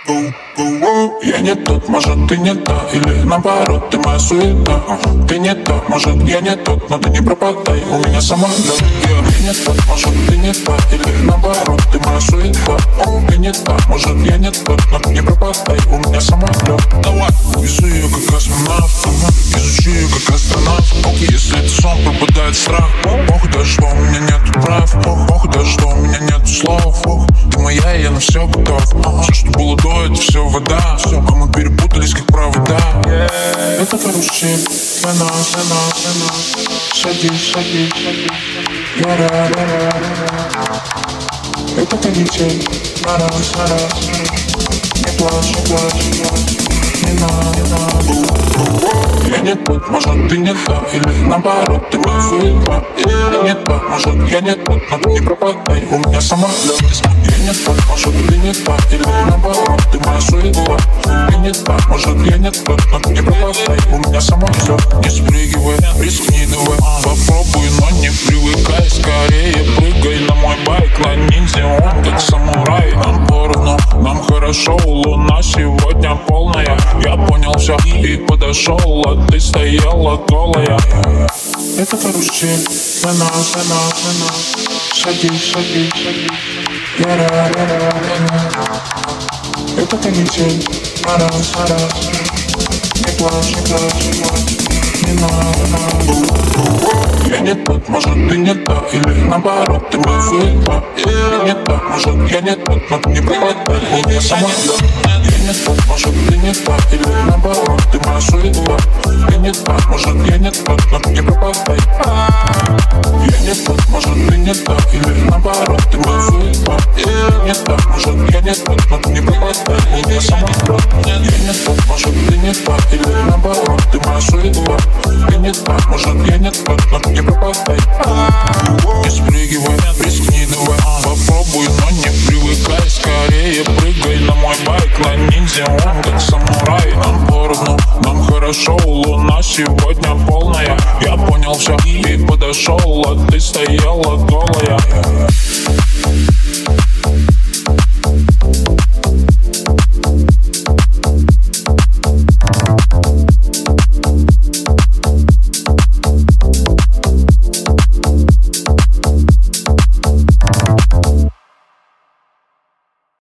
Я не тот, может ты не та, или наоборот, ты моя суета. Ты не та, может я не тот, но ты не пропадай, у меня самолет. Я не тот, может ты не та, или наоборот, ты моя суета. Ты не та, может я не тот, но ты не пропадай, у меня самолет. Давай, везу ее как космонавт, изучи ее как астронавт. Если это сон, пропадает страх. Ох, да что у меня нет прав. Ох, да что у меня нет слов. Ты моя, и я на все готов. Все, что было до, это все вода. А мы перепутались, как провода. Это хороший для нас. Садись. Это полетель на раз. Не плачь, не надо. Я не тот, может ты не та, или наоборот, ты моя суета. Я не та, может я не тот, но ты не пропадай, у меня самолет. Я не тот, может ты не та, или наоборот, ты моя суета. Я не та, может я не тот, но ты не пропадай, у меня самолет. Не спрыгивай, рискни давай, попробуй, но не привыкай. Скорее прыгай на мой байк, на ниндзя, он как самурай. Нам поровну, нам хорошо, луна сегодня полная. Я понял все и подошел, а ты стояла голая. Это карусель для нас. Садись. Это полетель на раз. Не плачь, не надо. Я не тот, может ты не та, или наоборот, ты моя суета. Я не та, может я не тот, но ты не пропадай, у меня самолет. Я не тот, может ты не та, или наоборот, ты моя суета. Я не та, может я не тот, но ты не пропадай. Я не тот, может ты не та, или наоборот, ты моя суета. Я не та, может я не тот, но ты не пропадай, у меня самолет. Я не тот, может ты не та, или наоборот, ты моя суета. Я не та, может я не тот, но ты не пропадай. Не спрыгивай, рискни давай, попробуй, но не привыкай. Скорее прыгай на мой байк, на ниндзя, он как самурай. Нам поровну, нам хорошо, луна сегодня полная. Я понял все и подошел, а ты стояла голая.